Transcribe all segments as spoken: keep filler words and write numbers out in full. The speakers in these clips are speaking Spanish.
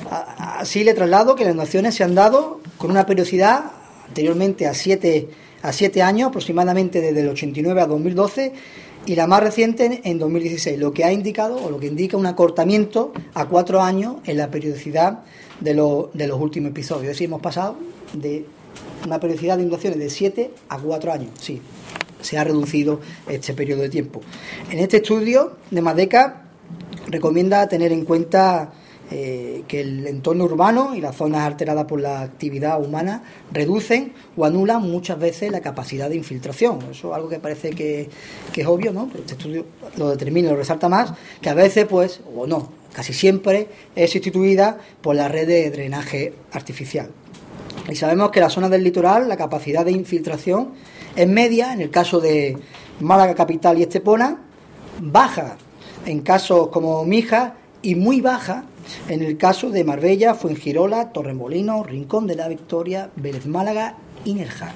Así le traslado que las inundaciones se han dado con una periodicidad anteriormente a siete, a siete años, aproximadamente desde el ochenta y nueve a dos mil doce, y la más reciente en dos mil dieciséis, lo que ha indicado o lo que indica un acortamiento a cuatro años en la periodicidad de, lo, de los últimos episodios. Es decir, hemos pasado de una periodicidad de inundaciones de siete a cuatro años. Sí, se ha reducido este periodo de tiempo. En este estudio de MADECA recomienda tener en cuenta eh, que el entorno urbano y las zonas alteradas por la actividad humana reducen o anulan muchas veces la capacidad de infiltración. Eso es algo que parece que, que es obvio, ¿no? Pero este estudio lo determina y lo resalta más, que a veces, pues, o no, casi siempre es sustituida por la red de drenaje artificial. Y sabemos que en las zonas del litoral la capacidad de infiltración es media, en el caso de Málaga capital y Estepona, baja en casos como Mijas y muy baja en el caso de Marbella, Fuengirola, Torremolinos, Rincón de la Victoria, Vélez Málaga y Nerja.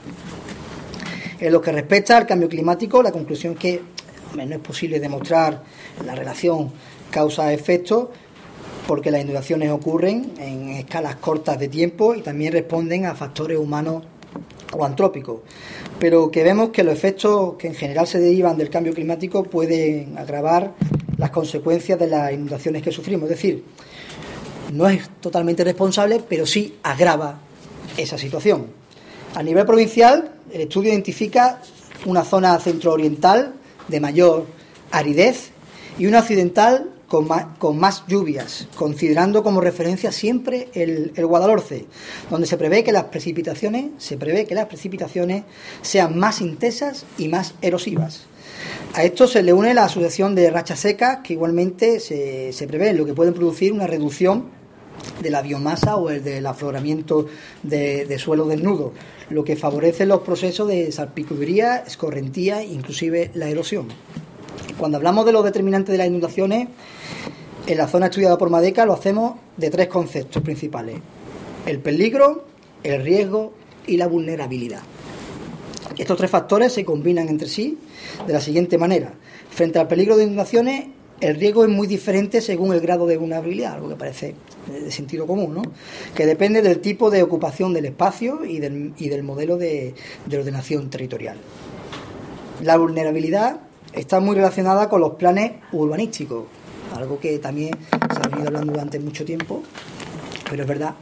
En lo que respecta al cambio climático, la conclusión es que hombre, no es posible demostrar la relación causa-efecto, porque las inundaciones ocurren en escalas cortas de tiempo y también responden a factores humanos o antrópicos, pero que vemos que los efectos que en general se derivan del cambio climático pueden agravar las consecuencias de las inundaciones que sufrimos. Es decir, no es totalmente responsable, pero sí agrava esa situación. A nivel provincial, el estudio identifica una zona centro-oriental de mayor aridez y una occidental con más, con más lluvias, considerando como referencia siempre el, el Guadalhorce, donde se prevé que las precipitaciones, se prevé que las precipitaciones sean más intensas y más erosivas. A esto se le une la asociación de rachas secas, que igualmente se, se prevé, lo que pueden producir una reducción de la biomasa o el del afloramiento de, de suelo desnudo, lo que favorece los procesos de salpicaduría, escorrentía e inclusive la erosión. Cuando hablamos de los determinantes de las inundaciones, en la zona estudiada por MADECA lo hacemos de tres conceptos principales: el peligro, el riesgo y la vulnerabilidad. Estos tres factores se combinan entre sí de la siguiente manera. Frente al peligro de inundaciones, el riesgo es muy diferente según el grado de vulnerabilidad, algo que parece de sentido común, ¿no? Que depende del tipo de ocupación del espacio y del, y del modelo de, de ordenación territorial. La vulnerabilidad está muy relacionada con los planes urbanísticos, algo que también se ha venido hablando durante mucho tiempo, pero es verdad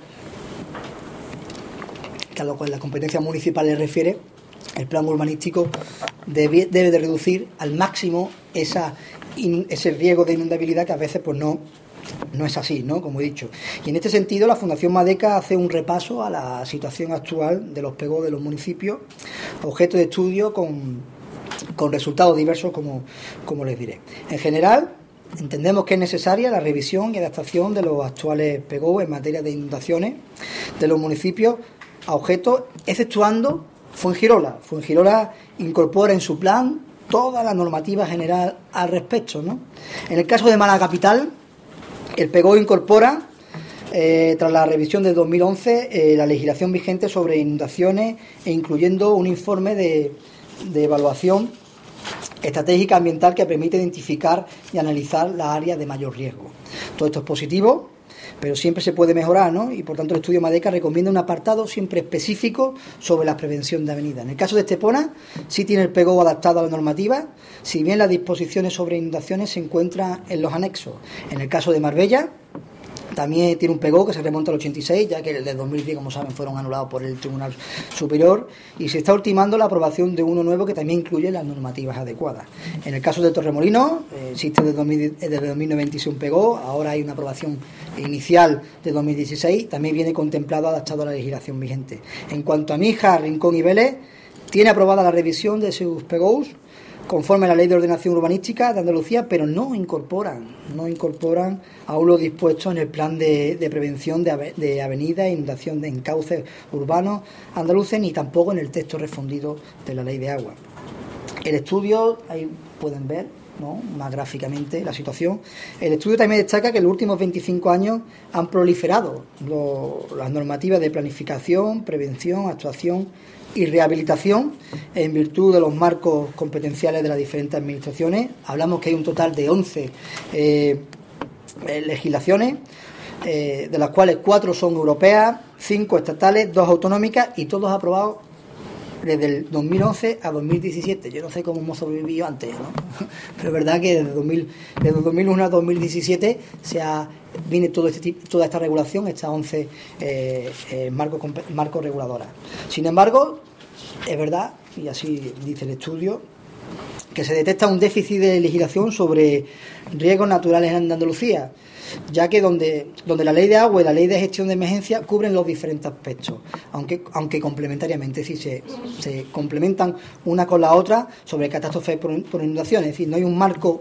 que a lo cual la competencia municipal le refiere, el plan urbanístico debe, debe de reducir al máximo esa, in, ese riesgo de inundabilidad, que a veces pues no, no es así, ¿no? Como he dicho. Y en este sentido la Fundación MADECA hace un repaso a la situación actual de los P E G O de los municipios, objeto de estudio con, con resultados diversos, como, como les diré. En general, entendemos que es necesaria la revisión y adaptación de los actuales P E G O en materia de inundaciones de los municipios a objeto, exceptuando Fuengirola. Fuengirola incorpora en su plan toda la normativa general al respecto, ¿no? En el caso de Málaga capital, el P E G O incorpora, eh, tras la revisión del dos mil once, eh, la legislación vigente sobre inundaciones e incluyendo un informe de, de evaluación estratégica ambiental que permite identificar y analizar las áreas de mayor riesgo. Todo esto es positivo, pero siempre se puede mejorar, ¿no? Y por tanto el estudio MADECA recomienda un apartado siempre específico sobre la prevención de avenidas. En el caso de Estepona, sí tiene el P E G O adaptado a la normativa, si bien las disposiciones sobre inundaciones se encuentran en los anexos. En el caso de Marbella, también tiene un P E G O que se remonta al ochenta y seis, ya que el de dos mil diez, como saben, fueron anulados por el Tribunal Superior, y se está ultimando la aprobación de uno nuevo que también incluye las normativas adecuadas. En el caso de Torremolinos, eh, existe desde, dos mil, desde dos mil nueve veintiséis un P E G O, ahora hay una aprobación inicial de dos mil dieciséis, también viene contemplado adaptado a la legislación vigente. En cuanto a Mijas, Rincón y Vélez, tiene aprobada la revisión de sus P E G Os conforme a la Ley de Ordenación Urbanística de Andalucía, pero no incorporan, no incorporan aún lo dispuesto en el plan de, de prevención de, ave, de avenidas e inundación de encauces urbanos andaluces, ni tampoco en el texto refundido de la Ley de Agua. El estudio, ahí pueden ver, ¿no?, más gráficamente la situación. El estudio también destaca que en los últimos veinticinco años han proliferado lo, las normativas de planificación, prevención, actuación y rehabilitación en virtud de los marcos competenciales de las diferentes administraciones. Hablamos que hay un total de once eh, legislaciones, eh, de las cuales cuatro son europeas, cinco estatales, dos autonómicas y todos aprobados desde el dos mil once a dos mil diecisiete. Yo no sé cómo hemos sobrevivido antes, ¿no? Pero es verdad que desde, dos mil, desde dos mil uno a dos mil diecisiete se ha, viene todo este tipo, toda esta regulación, estas once eh, eh, marcos marco reguladoras. Sin embargo, es verdad, y así dice el estudio, que se detecta un déficit de legislación sobre riesgos naturales en Andalucía, ya que donde, donde la ley de agua y la ley de gestión de emergencia cubren los diferentes aspectos, aunque, aunque complementariamente, es decir, se, se complementan una con la otra sobre catástrofes por, por inundaciones, es decir, no hay un marco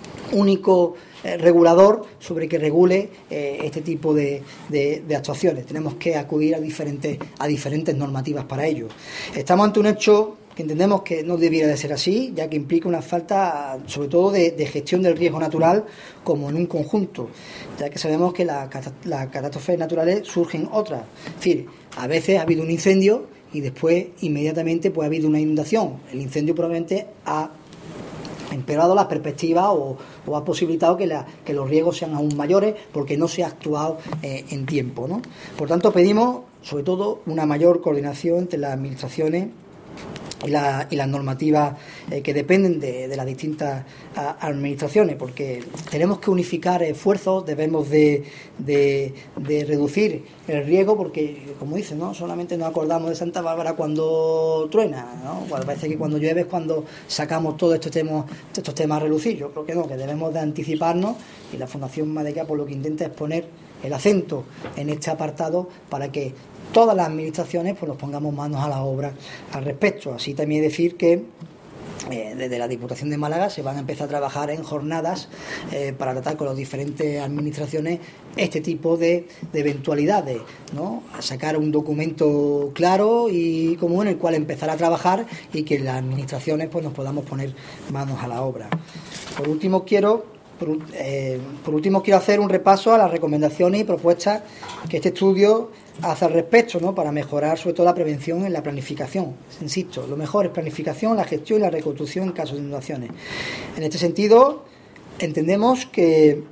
único eh, regulador sobre que regule eh, este tipo de, de, de actuaciones. Tenemos que acudir a diferentes, a diferentes normativas para ello. Estamos ante un hecho que entendemos que no debiera de ser así, ya que implica una falta, sobre todo, de, de gestión del riesgo natural como en un conjunto, ya que sabemos que las la catástrofes naturales surgen otras. Es decir, a veces ha habido un incendio y después, inmediatamente, pues ha habido una inundación. El incendio probablemente ha empeorado las perspectivas o, o ha posibilitado que, la, que los riesgos sean aún mayores porque no se ha actuado eh, en tiempo, ¿no? Por tanto, pedimos, sobre todo, una mayor coordinación entre las administraciones y, la, y las normativas eh, que dependen de, de las distintas a, administraciones, porque tenemos que unificar esfuerzos, debemos de, de, de reducir el riesgo, porque, como dicen, ¿no?, solamente nos acordamos de Santa Bárbara cuando truena, ¿no? Pues parece que cuando llueve es cuando sacamos todos estos temas, estos temas a relucir. Yo creo que no, que debemos de anticiparnos, y la Fundación Madeca por lo que intenta es poner el acento en este apartado para que todas las administraciones pues nos pongamos manos a la obra al respecto. Así también decir que eh, desde la Diputación de Málaga se van a empezar a trabajar en jornadas eh, para tratar con las diferentes administraciones este tipo de, de eventualidades, ¿no? A sacar un documento claro y común en el cual empezar a trabajar y que las administraciones pues nos podamos poner manos a la obra. Por último quiero Por, eh, por último, quiero hacer un repaso a las recomendaciones y propuestas que este estudio hace al respecto, ¿no?, para mejorar sobre todo la prevención en la planificación. Insisto, lo mejor es planificación, la gestión y la reconstrucción en casos de inundaciones. En este sentido, entendemos que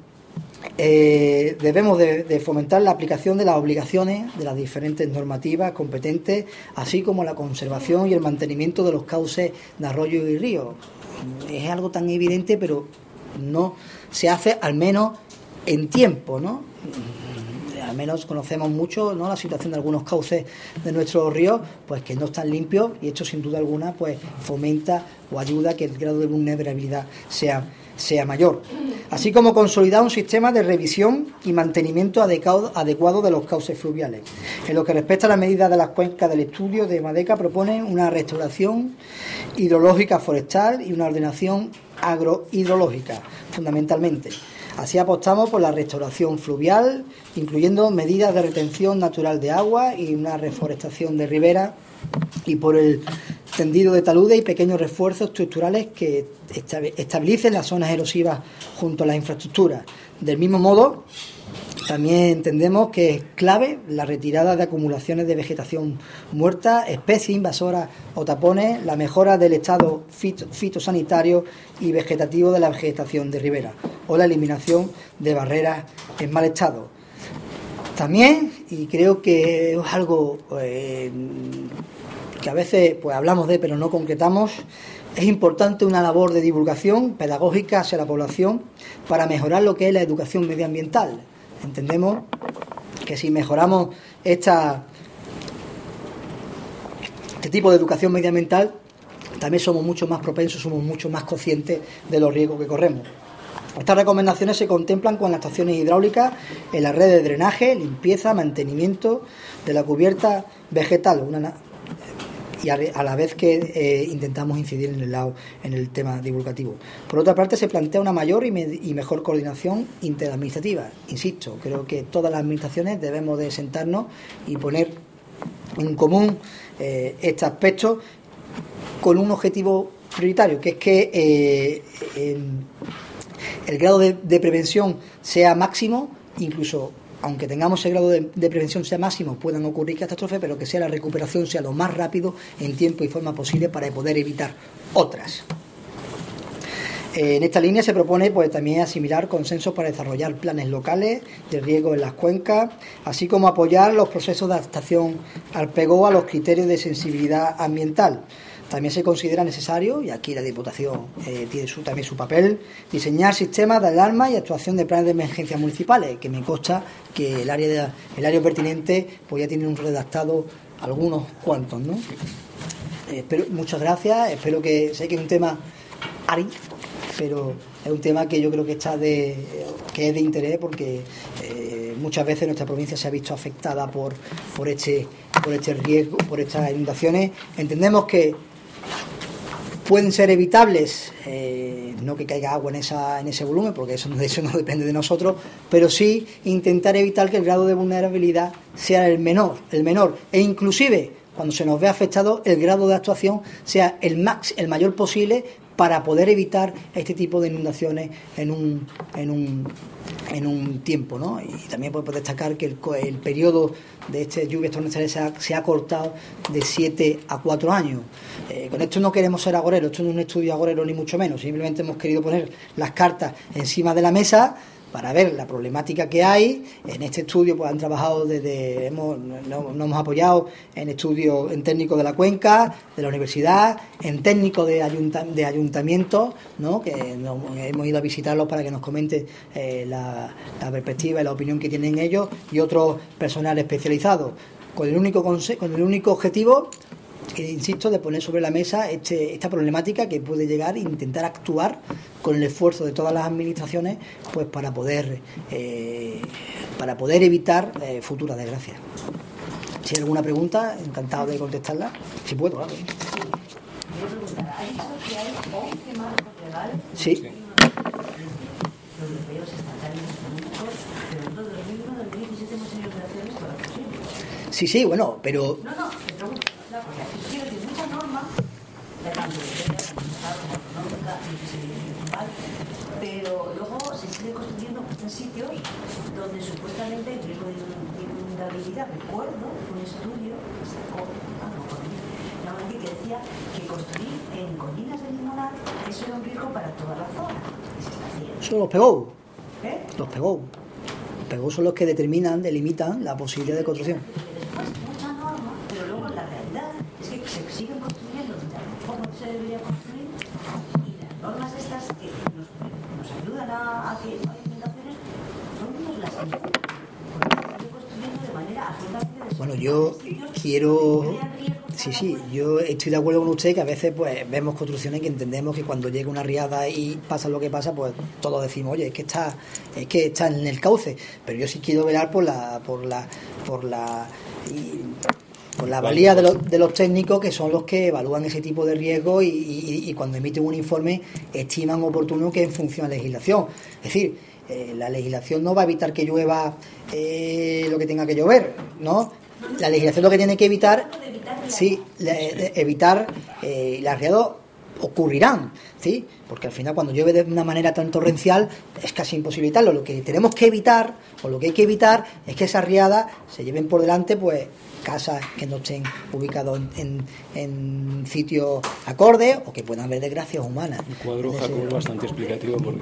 eh, debemos de, de fomentar la aplicación de las obligaciones de las diferentes normativas competentes, así como la conservación y el mantenimiento de los cauces de arroyos y ríos. Es algo tan evidente, pero no se hace, al menos en tiempo, ¿no? Al menos conocemos mucho, ¿no?, la situación de algunos cauces de nuestros ríos, pues que no están limpios, y esto sin duda alguna pues fomenta o ayuda a que el grado de vulnerabilidad sea, sea mayor. Así como consolidar un sistema de revisión y mantenimiento adecuado, adecuado de los cauces fluviales. En lo que respecta a las medidas de las cuencas del estudio de Madeca, propone una restauración hidrológica forestal y una ordenación agrohidrológica, fundamentalmente. Así apostamos por la restauración fluvial, incluyendo medidas de retención natural de agua y una reforestación de ribera, y por el tendido de taludes y pequeños refuerzos estructurales que estabilicen las zonas erosivas junto a las infraestructuras. Del mismo modo, también entendemos que es clave la retirada de acumulaciones de vegetación muerta, especies invasoras o tapones, la mejora del estado fito, fitosanitario y vegetativo de la vegetación de ribera o la eliminación de barreras en mal estado. También, y creo que es algo eh, que a veces pues hablamos de pero no concretamos, es importante una labor de divulgación pedagógica hacia la población para mejorar lo que es la educación medioambiental. Entendemos que si mejoramos esta, este tipo de educación medioambiental, también somos mucho más propensos, somos mucho más conscientes de los riesgos que corremos. Estas recomendaciones se contemplan con las estaciones hidráulicas en la red de drenaje, limpieza, mantenimiento de la cubierta vegetal, una, y a la vez que eh, intentamos incidir en el lado en el tema divulgativo. Por otra parte, se plantea una mayor y, me, y mejor coordinación interadministrativa. Insisto, creo que todas las administraciones debemos de sentarnos y poner en común eh, este aspecto con un objetivo prioritario, que es que eh, eh, el grado de, de prevención sea máximo, incluso aunque tengamos el grado de, de prevención sea máximo, puedan ocurrir catástrofes, pero que sea la recuperación sea lo más rápido en tiempo y forma posible para poder evitar otras. Eh, en esta línea se propone pues también asimilar consensos para desarrollar planes locales de riego en las cuencas, así como apoyar los procesos de adaptación al P E G O a los criterios de sensibilidad ambiental. También se considera necesario, y aquí la Diputación eh, tiene su, también su papel, diseñar sistemas de alarma y actuación de planes de emergencia municipales, que me consta que el área, de, el área pertinente pues ya tiene un redactado algunos cuantos, ¿no? Eh, espero, muchas gracias, espero que, sé que es un tema árido, pero es un tema que yo creo que está de, que es de interés porque eh, muchas veces nuestra provincia se ha visto afectada por, por este, por este riesgo, por estas inundaciones. Entendemos que pueden ser evitables, eh, no que caiga agua en esa en ese volumen, porque eso, de eso no depende de nosotros, pero sí intentar evitar que el grado de vulnerabilidad sea el menor, el menor, e inclusive cuando se nos ve afectado el grado de actuación sea el max, el mayor posible, para poder evitar este tipo de inundaciones en un en un en un tiempo, ¿no? Y también podemos destacar que el, el periodo de estas lluvias torrenciales se ha, se ha cortado de siete a cuatro años. Eh, con esto no queremos ser agoreros, esto no es un estudio agorero ni mucho menos, simplemente hemos querido poner las cartas encima de la mesa para ver la problemática que hay. En este estudio pues han trabajado desde, hemos, nos, nos hemos apoyado en estudios en técnicos de la cuenca, de la universidad, en técnicos de, ayunta, de ayuntamientos, ¿no? Que nos, hemos ido a visitarlos para que nos comenten eh, la, la perspectiva y la opinión que tienen ellos, y otros personal especializado, con el único conse- con el único objetivo, insisto, de poner sobre la mesa este, esta problemática que puede llegar e intentar actuar con el esfuerzo de todas las administraciones pues para poder eh, para poder evitar eh, futuras desgracias. Si hay alguna pregunta, encantado de contestarla, si puedo, claro. ¿Ha dicho que hay once marcos legales? Sí. Los europeos, estatales, económicos, pero en todo el dos mil uno, dos mil diecisiete hemos tenido operaciones para los posibles. Sí, sí, bueno, pero... No, no, te pregunto, la cosa, quiero decir, mucha norma, de tanto europea, como económica, municipal, pero luego se sigue construyendo en sitios donde supuestamente hay riesgo de inundabilidad. Recuerdo un estudio que sacó, ah, no, que decía que construir en colinas de limonar eso era un riesgo para toda la zona que se está haciendo. Son los P E G O. ¿Eh? Los P E G O. Los P E G O son los que determinan, delimitan la posibilidad de construcción. Después, mucha norma, pero luego la realidad es que se siguen construyendo de la forma que se debería construir, y las normas estas que nos, nos ayudan a, a que no haya inundaciones son las que se construyendo de manera absolutamente. Bueno, yo quiero... Sí, sí, yo estoy de acuerdo con usted que a veces pues vemos construcciones que entendemos que cuando llega una riada y pasa lo que pasa, pues todos decimos, oye, es que está, es que está en el cauce, pero yo sí quiero velar por la, por la, por la, y, por la valía de los, de los técnicos, que son los que evalúan ese tipo de riesgos y, y, y cuando emiten un informe estiman oportuno que en función a la legislación. Es decir, eh, la legislación no va a evitar que llueva eh, lo que tenga que llover, ¿no? La legislación lo que tiene que evitar, sí, le, evitar eh, las riadas ocurrirán, ¿sí? Porque al final cuando llueve de una manera tan torrencial es casi imposible evitarlo. Lo que tenemos que evitar, o lo que hay que evitar, es que esas riadas se lleven por delante pues casas que no estén ubicados en, en, en sitios acordes o que puedan haber desgracias humanas. El cuadro, Jacob, es bastante explicativo porque...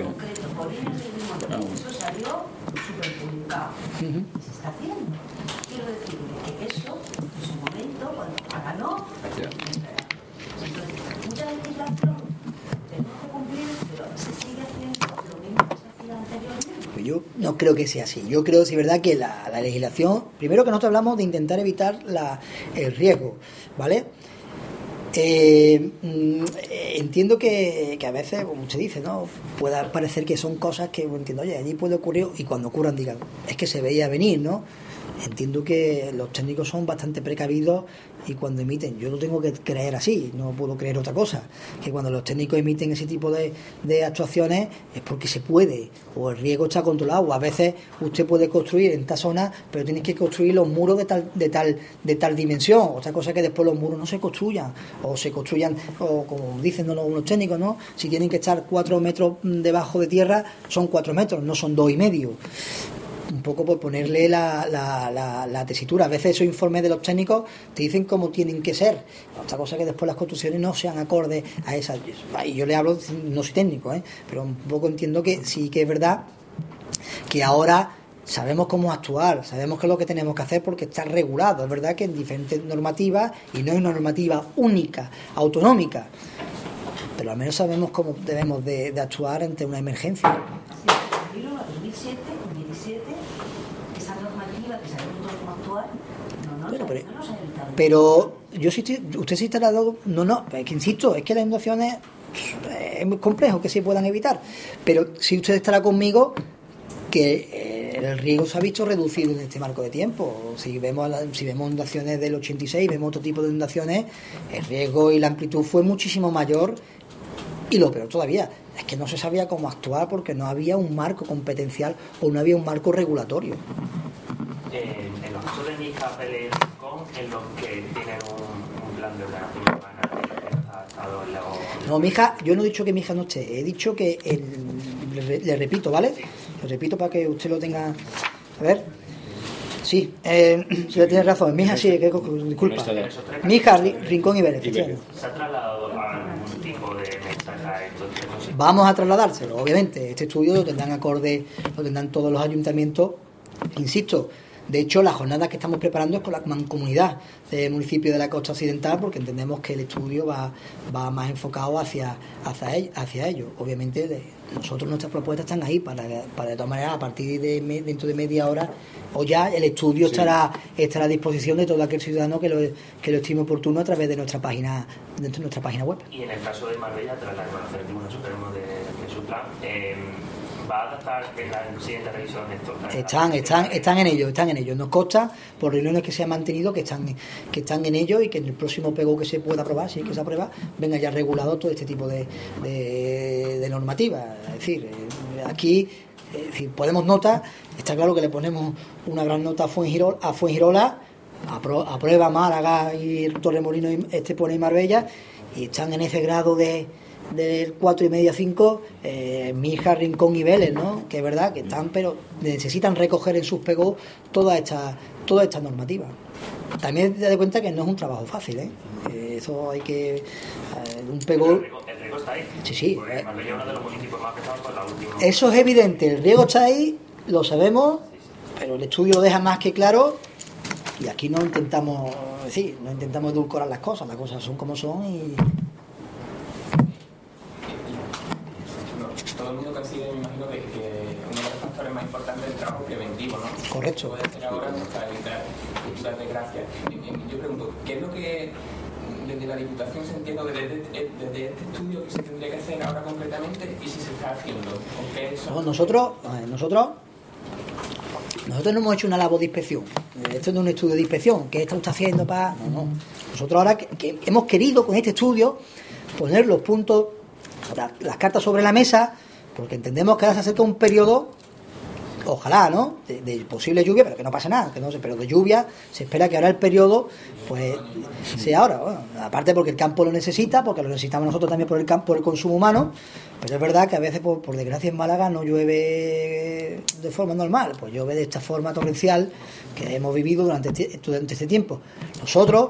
Eso salió súper publicado. Uh-huh. Se está haciendo. Quiero decir que eso, en su momento, cuando ganó, entonces, mucha legislación tenemos que cumplir, pero se sigue haciendo lo mismo que se hacía anteriormente. Pues yo no creo que sea así. Yo creo, sí, verdad, que la, la legislación, primero que nosotros hablamos de intentar evitar la, el riesgo, ¿vale? Eh, entiendo que, que a veces, como usted dice, ¿no? Pueda parecer que son cosas que, entiendo, oye, allí puede ocurrir, y cuando ocurran digan, es que se veía venir, ¿no? Entiendo que los técnicos son bastante precavidos y cuando emiten, yo lo tengo que creer así, no puedo creer otra cosa, que cuando los técnicos emiten ese tipo de, de actuaciones es porque se puede, o el riesgo está controlado, o a veces usted puede construir en esta zona, pero tienes que construir los muros de tal de tal de tal dimensión. Otra cosa es que después los muros no se construyan, o se construyan, o como dicen unos técnicos, ¿no? Si tienen que estar cuatro metros debajo de tierra, son cuatro metros, no son dos y medio. un poco por ponerle la, la, la, la tesitura. A veces esos informes de los técnicos te dicen cómo tienen que ser. Otra cosa es que después las construcciones no sean acordes a esas. Y yo le hablo, no soy técnico, ¿eh? Pero un poco entiendo que sí que es verdad que ahora sabemos cómo actuar, sabemos qué es lo que tenemos que hacer porque está regulado. Es verdad que en diferentes normativas, y no hay una normativa única, autonómica, pero al menos sabemos cómo debemos de, de actuar ante una emergencia. Sí, en dos mil siete, dos mil diecisiete, esa normativa que sabemos todos cómo actuar, no, no, Bueno, no, pero, no nos ha evitado. pero yo sí, usted sí te ha dado, no, no, es que insisto, es que las inundaciones es muy complejo que se puedan evitar, pero si usted estará conmigo que eh, el riesgo se ha visto reducido en este marco de tiempo. Si vemos si vemos inundaciones del ochenta y seis, vemos otro tipo de inundaciones, el riesgo y la amplitud fue muchísimo mayor. Y lo peor todavía es que no se sabía cómo actuar porque no había un marco competencial o no había un marco regulatorio. Eh, en los casos de Mija, Vélez y Rincón, en los que tienen un, un plan de ordenación urbana que ha estado en la... No, Mija, yo no he dicho que Mija no esté, he dicho que, el, le, le repito, ¿vale? Le repito para que usted lo tenga... A ver... Sí, eh, sí, tiene razón. Mija, sí, que, disculpa. Mija, Rincón y Vélez. ¿Se ha trasladado algún tipo de mensaje a estos tres? Vamos a trasladárselo, obviamente. Este estudio lo tendrán acorde, lo tendrán todos los ayuntamientos. Insisto, de hecho, la jornada que estamos preparando es con la mancomunidad del municipio de la Costa Occidental, porque entendemos que el estudio va, va más enfocado hacia, hacia, ello, hacia ello. Obviamente, de, nosotros nuestras propuestas están ahí para, para de todas maneras, a partir de me, dentro de media hora o ya el estudio sí. estará estará a disposición de todo aquel ciudadano que lo, que lo estime oportuno a través de nuestra página de nuestra página web. Y en el caso de Marbella, tras la evaluación del Tribunal Supremo de, de su plan, eh, ¿va a adaptar en la siguiente revisión esto? Están, están, están en ello, están en ello. Nos consta por reuniones que se han mantenido que están, que están en ello y que en el próximo P E G O que se pueda aprobar, si es que se aprueba, venga ya regulado todo este tipo de, de, de normativa. Es decir, aquí es decir, podemos notar, está claro que le ponemos una gran nota a Fuengirola, a Fuengirola apro, aprueba Málaga y Torremolinos y Estepona y Marbella, y están en ese grado de del cuatro y medio a cinco, eh, Mija, Rincón y Vélez, ¿no? Que es verdad que están, pero necesitan recoger en sus P E G O toda esta, toda esta normativa. También te das cuenta que no es un trabajo fácil, ¿eh? Eh, eso hay que... Eh, un P E G O... ¿El riego, el riego está ahí? Sí, sí. Porque Marbella es uno de los municipios más pesados por la última... Eso es evidente, el riego está ahí, lo sabemos, pero el estudio lo deja más que claro y aquí no intentamos, decir, no intentamos edulcorar las cosas, las cosas son como son y... Todo el mundo considera, me imagino, que, que uno de los factores más importantes es el trabajo preventivo, ¿no? Correcto. Puede ser ahora pues, para evitar futuras desgracias. Yo pregunto, ¿qué es lo que desde la Diputación se entiende desde, desde este estudio que se tendría que hacer ahora concretamente y si se está haciendo? ¿O qué es eso? No, nosotros, nosotros, nosotros no hemos hecho una labor de inspección. Esto no es un estudio de inspección. ¿Qué está usted haciendo para...? No, no. Nosotros ahora que, que hemos querido con este estudio poner los puntos, la, las cartas sobre la mesa, porque entendemos que ahora se acerca un periodo, ojalá, ¿no?, de, de posible lluvia, pero que no pase nada, que no sé, pero de lluvia se espera que ahora el periodo, pues, sea ahora. Bueno, aparte porque el campo lo necesita, porque lo necesitamos nosotros también por el campo, por el consumo humano, pero es verdad que a veces, por, por desgracia, en Málaga no llueve de forma normal, pues llueve de esta forma torrencial que hemos vivido durante este, durante este tiempo. Nosotros,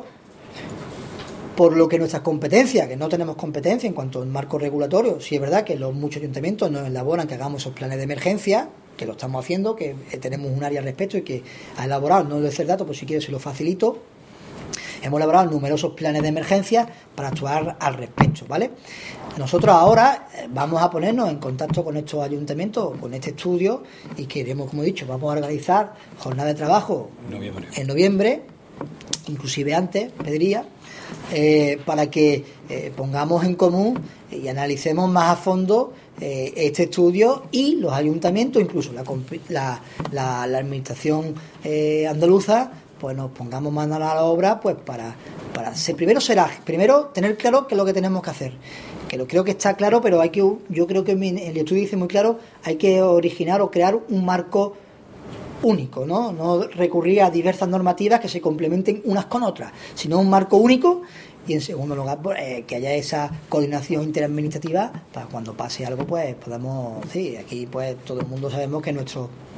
por lo que nuestras competencias, que no tenemos competencia en cuanto al marco regulatorio, sí es verdad que los muchos ayuntamientos nos elaboran que hagamos esos planes de emergencia, que lo estamos haciendo, que tenemos un área al respecto y que ha elaborado, no le doy el dato, pues si quiero se lo facilito, hemos elaborado numerosos planes de emergencia para actuar al respecto, ¿vale? Nosotros ahora vamos a ponernos en contacto con estos ayuntamientos, con este estudio, y queremos, como he dicho, vamos a organizar jornada de trabajo noviembre. en noviembre, inclusive antes, pediría, Eh, para que eh, pongamos en común y analicemos más a fondo eh, este estudio y los ayuntamientos, incluso la, la, la, la administración eh, andaluza, pues nos pongamos manos a la obra, pues para, para ser, primero será, primero tener claro qué es lo que tenemos que hacer, que lo creo que está claro, pero hay que, yo creo que el estudio dice muy claro, hay que originar o crear un marco único, ¿no? No recurrir a diversas normativas que se complementen unas con otras, sino un marco único y en segundo lugar pues, eh, que haya esa coordinación interadministrativa para cuando pase algo pues podamos, sí, aquí pues todo el mundo sabemos que nuestro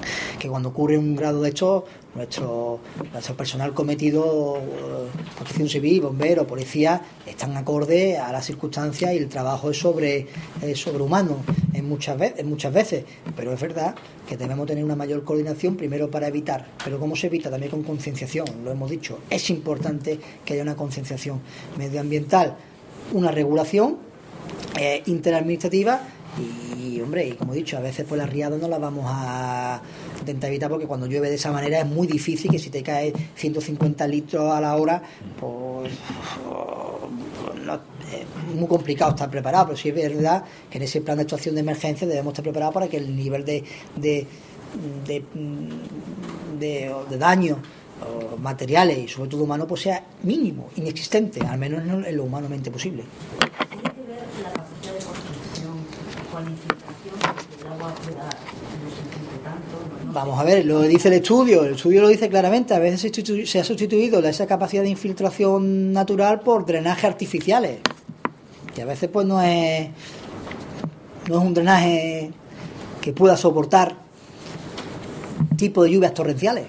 que cuando ocurre un grado de esto, nuestro, nuestro personal cometido, protección civil, bomberos, policía, están acorde a las circunstancias y el trabajo es sobre es sobrehumano en muchas veces, en muchas veces, pero es verdad que debemos tener una mayor coordinación primero para evitar, pero ¿cómo se evita? También con concienciación, lo hemos dicho, es importante que haya una concienciación medioambiental, una regulación eh, interadministrativa y, hombre, y como he dicho, a veces pues las riadas no las vamos a intentar evitar porque cuando llueve de esa manera es muy difícil que si te cae ciento cincuenta litros a la hora, pues no, es muy complicado estar preparado, pero sí es verdad que en ese plan de actuación de emergencia debemos estar preparados para que el nivel de de, de, de, de daño o materiales y sobre todo humano pues sea mínimo, inexistente, al menos en lo humanamente posible. Tiene que ver la capacidad de construcción con la infiltración, que el agua pueda no se infiltre tanto. No, no Vamos a ver, lo dice el estudio, el estudio lo dice claramente, a veces se, sustitu- se ha sustituido esa capacidad de infiltración natural por drenajes artificiales, que a veces pues no es no es un drenaje que pueda soportar tipo de lluvias torrenciales.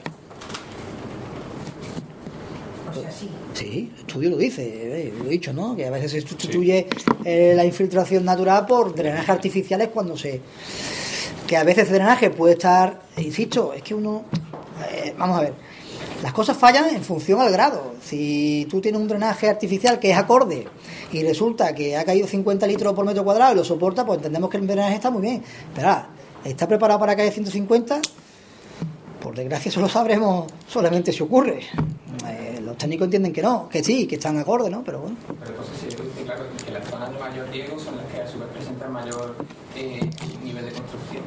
O sea, sí. Sí, el estudio lo dice, eh, lo he dicho, ¿no? Que a veces se sustituye eh, la infiltración natural por drenajes artificiales cuando se... Que a veces el drenaje puede estar, insisto, es que uno... Eh, vamos a ver, las cosas fallan en función al grado. Si tú tienes un drenaje artificial que es acorde y resulta que ha caído cincuenta litros por metro cuadrado y lo soporta, pues entendemos que el drenaje está muy bien. Pero ah, ¿está preparado para caer ciento cincuenta? Por desgracia eso lo sabremos solamente si ocurre. Eh, los técnicos entienden que no, que sí, que están acorde, ¿no? Pero bueno. Pero entonces sí, es claro que las zonas de mayor riesgo son las que a su vez presentan mayor eh, nivel de construcción.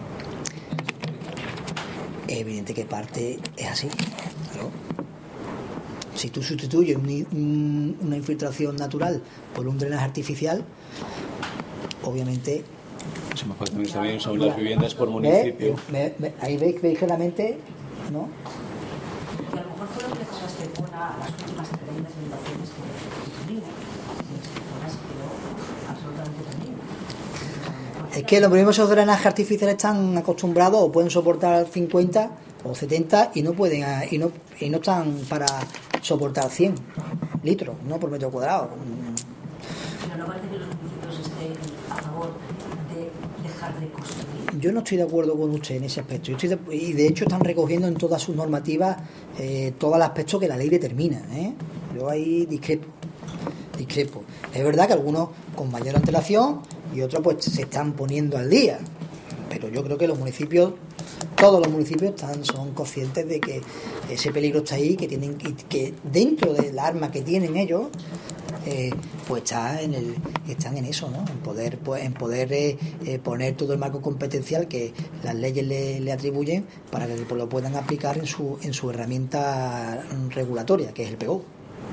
Es evidente que parte es así, claro. Si tú sustituyes un, un, una infiltración natural por un drenaje artificial, obviamente... Se me puede también también sobre las viviendas por municipio. Ve, ve, ve, ahí veis, veis claramente, ¿no? Y a lo mejor fue lo que le pasó a Estepona, las últimas tremendas inundaciones que tuvimos. Y Estepona se quedó absolutamente también. Es que lo mismo, esos drenajes artificiales están acostumbrados o pueden soportar cincuenta o setenta y no pueden y no y no están para soportar cien litros, no por metro cuadrado. Pero no parece que los municipios estén a favor de dejar de construir. Yo no estoy de acuerdo con usted en ese aspecto. Yo estoy de, y de hecho están recogiendo en todas sus normativas eh, todo el aspecto que la ley determina, ¿eh? Yo ahí discrepo. discrepo. Es verdad que algunos con mayor antelación y otros pues se están poniendo al día, pero yo creo que los municipios, todos los municipios están son conscientes de que ese peligro está ahí, que tienen que, que dentro del arma que tienen ellos, eh, pues está en el, están en eso, ¿no? En poder, pues, en poder eh, eh, poner todo el marco competencial que las leyes le, le atribuyen para que pues, lo puedan aplicar en su en su herramienta regulatoria, que es el P O.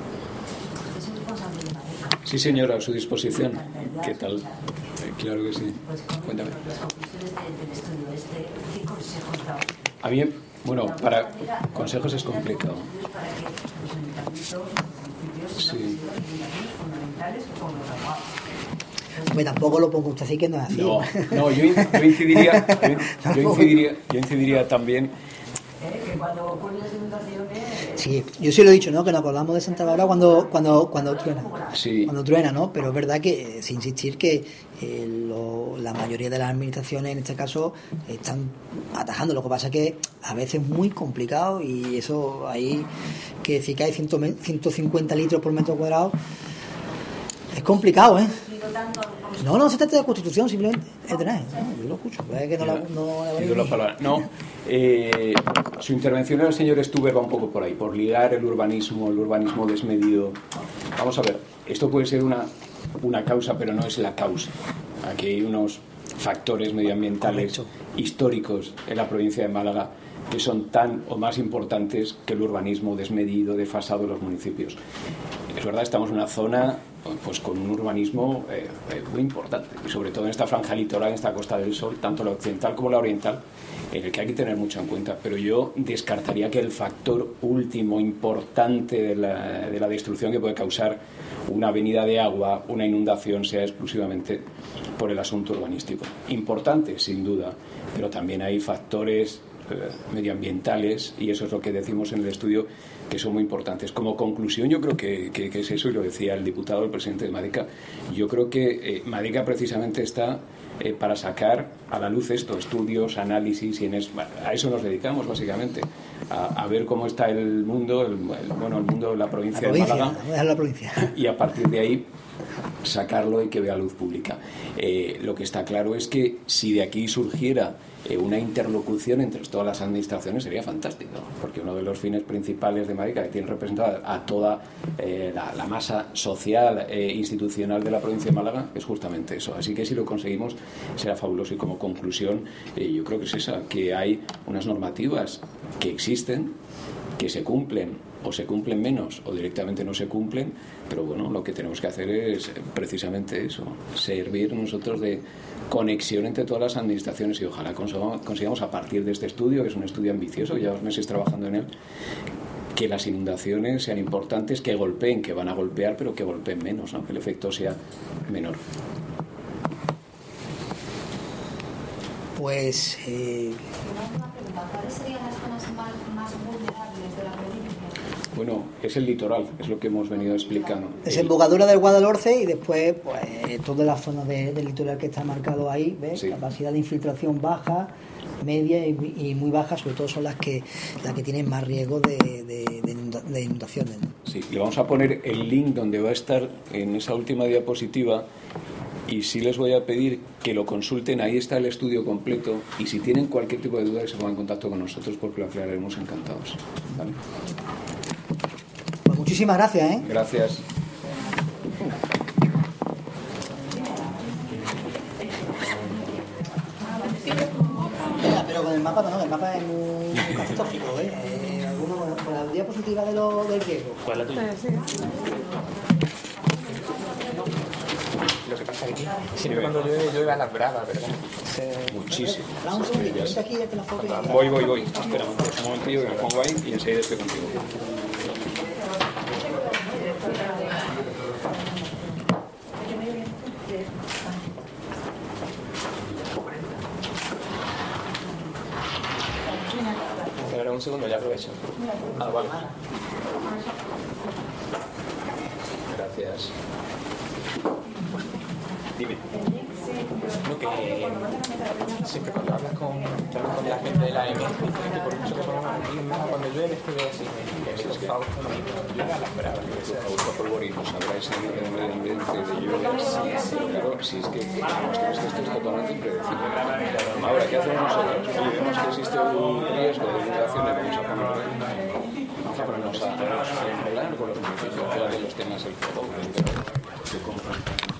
Sí, señora, a su disposición. ¿Qué tal? Eh, claro que sí. Pues Cuéntame. las conclusiones de- del estudio este, ¿qué consejos da? A mí, bueno, para consejos es complicado. Para que los ayuntamientos, los municipios, Sí. sean limitaciones fundamentales como los aguados. Hombre, tampoco lo pongo usted así que no es así. No, no, yo, yo incidiría, yo, yo incidiría, yo incidiría también. ¿Eh? Que cuando ocurren las inundaciones... Sí, yo sí lo he dicho, ¿no? Que nos acordamos de Santa Bárbara cuando cuando cuando truena, Sí. cuando truena, ¿no? Pero es verdad que, eh, sin insistir, que eh, lo- la mayoría de las administraciones, en este caso, están atajando. Lo que pasa es que a veces es muy complicado y eso ahí, que si cae ciento cincuenta litros por metro cuadrado, es complicado, ¿eh? explico tanto a los No, no se trata de constitución, simplemente es drenaje, ¿no? Yo lo escucho, es que no la, no la Pido la palabra. No, eh, su intervención el señor Stuber va un poco por ahí, por ligar el urbanismo, el urbanismo desmedido. Vamos a ver, esto puede ser una, una causa, pero no es la causa. Aquí hay unos factores medioambientales Correcto. históricos en la provincia de Málaga que son tan o más importantes que el urbanismo desmedido, desfasado de los municipios. Es verdad, estamos en una zona pues con un urbanismo eh, eh, muy importante, y sobre todo en esta franja litoral, en esta Costa del Sol, tanto la occidental como la oriental, en el que hay que tener mucho en cuenta. Pero yo descartaría que el factor último importante de la, de la destrucción que puede causar una avenida de agua, una inundación, sea exclusivamente por el asunto urbanístico. Importante, sin duda, pero también hay factores eh, medioambientales, y eso es lo que decimos en el estudio, que son muy importantes. Como conclusión, yo creo que, que, que es eso, y lo decía el diputado, el presidente de Madica. Yo creo que eh, Madica precisamente está eh, para sacar a la luz esto, estudios, análisis, y en es, a eso nos dedicamos básicamente, a, a ver cómo está el mundo, el, el, bueno, el mundo de la provincia, la provincia de Málaga, la provincia. y a partir de ahí sacarlo y que vea luz pública. Eh, lo que está claro es que si de aquí surgiera eh, una interlocución entre todas las administraciones sería fantástico, porque uno de los fines principales de Madica, que tiene representada a toda eh, la, la masa social e eh, institucional de la provincia de Málaga, es justamente eso. Así que si lo conseguimos será fabuloso. Y como conclusión, eh, yo creo que es esa, que hay unas normativas que existen, que se cumplen o se cumplen menos o directamente no se cumplen, pero bueno, lo que tenemos que hacer es precisamente eso, servir nosotros de conexión entre todas las administraciones, y ojalá consigamos a partir de este estudio, que es un estudio ambicioso, llevamos meses trabajando en él, que las inundaciones sean importantes, que golpeen, que van a golpear, pero que golpeen menos, ¿no? Que el efecto sea menor. Pues eh... ¿cuáles serían las zonas más, más vulnerables de la provincia? Bueno, es el litoral, es lo que hemos venido explicando. Desembocadura del Guadalhorce, y después pues toda la zona de, del litoral que está marcado ahí, ¿ves? Sí. Capacidad de infiltración baja, media y, y muy baja, sobre todo son las que las que tienen más riesgo de, de, de, inunda, de inundaciones, ¿no? Sí, le vamos a poner el link donde va a estar en esa última diapositiva. Y sí les voy a pedir que lo consulten, ahí está el estudio completo, y si tienen cualquier tipo de duda que se pongan en contacto con nosotros, porque lo aclararemos encantados. ¿Vale? Pues muchísimas gracias, ¿eh? Gracias. Pero con el mapa no, el mapa es muy catastrófico, ¿eh? eh ¿Alguno con la diapositiva de lo, del riesgo? ¿Cuál es la tuya? Sí. Lo que pasa es que siempre cuando llueve, llueve a las bravas, ¿verdad? Sí. Muchísimo. Habla un segundito, vente aquí y ya te la foto. Voy, voy, voy. Espera un momentillo que me pongo ahí y enseguida estoy contigo. Espera un segundo, ya aprovecho. Ah, vale. Gracias. Dime. No, que siempre cuando hablas con, con la gente de la E M E, dicen que por mucho que pongan aquí en Málaga cuando llueve, esto es así, que los Fausto no llueve a las bravas. Fausto Polvorino, sabrá ese medio ambiente de lluvia. Claro, si es que, vamos, que esto es totalmente impredecible. Ahora, ¿qué hacemos nosotros? Oye, vemos que existe un riesgo de inundación, le vamos a poner, vamos a ponernos a hablar con los municipios, hablar de los temas del fuego, de confrontación.